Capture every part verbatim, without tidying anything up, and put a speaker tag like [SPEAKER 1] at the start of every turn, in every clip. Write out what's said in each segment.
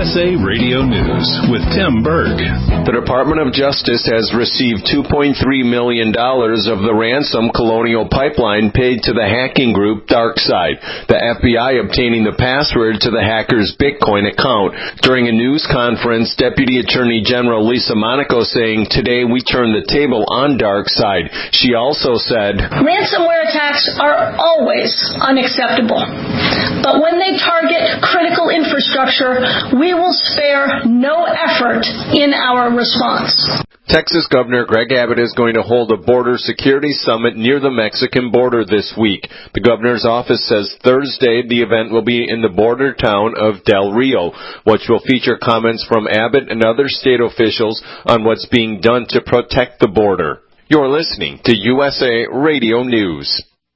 [SPEAKER 1] S A Radio News with Tim Berg.
[SPEAKER 2] The Department of Justice has received two point three million dollars of the ransom Colonial Pipeline paid to the hacking group DarkSide, the F B I obtaining the password to the hackers' Bitcoin account. During a news conference, Deputy Attorney General Lisa Monaco saying, "Today we turn the table on DarkSide." She also said,
[SPEAKER 3] "Ransomware attacks are always unacceptable, but when they target critical infrastructure, we will spare no effort in our response."
[SPEAKER 2] Texas Governor Greg Abbott is going to hold a border security summit near the Mexican border this week. The governor's office says Thursday the event will be in the border town of Del Rio, which will feature comments from Abbott and other state officials on what's being done to protect the border. You're listening to U S A Radio News.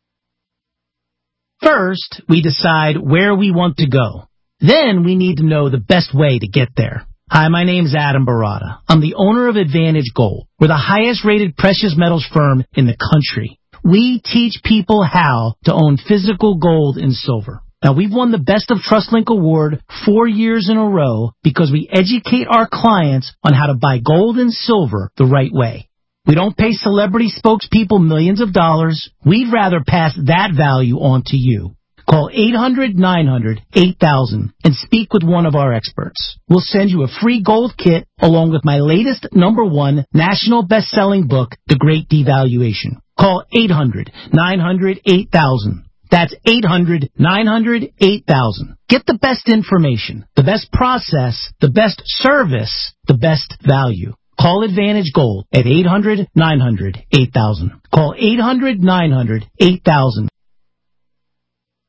[SPEAKER 4] First, we decide where we want to go. Then we need to know the best way to get there. Hi, my name's Adam Barada. I'm the owner of Advantage Gold. We're the highest rated precious metals firm in the country. We teach people how to own physical gold and silver. Now, we've won the Best of TrustLink Award four years in a row because we educate our clients on how to buy gold and silver the right way. We don't pay celebrity spokespeople millions of dollars. We'd rather pass that value on to you. Call eight hundred nine hundred eight thousand and speak with one of our experts. We'll send you a free gold kit along with my latest number one national best-selling book, The Great Devaluation. Call eight hundred nine hundred eight thousand. That's eight hundred nine hundred eight thousand. Get the best information, the best process, the best service, the best value. Call Advantage Gold at eight hundred nine hundred eight thousand. Call eight hundred nine hundred eight thousand.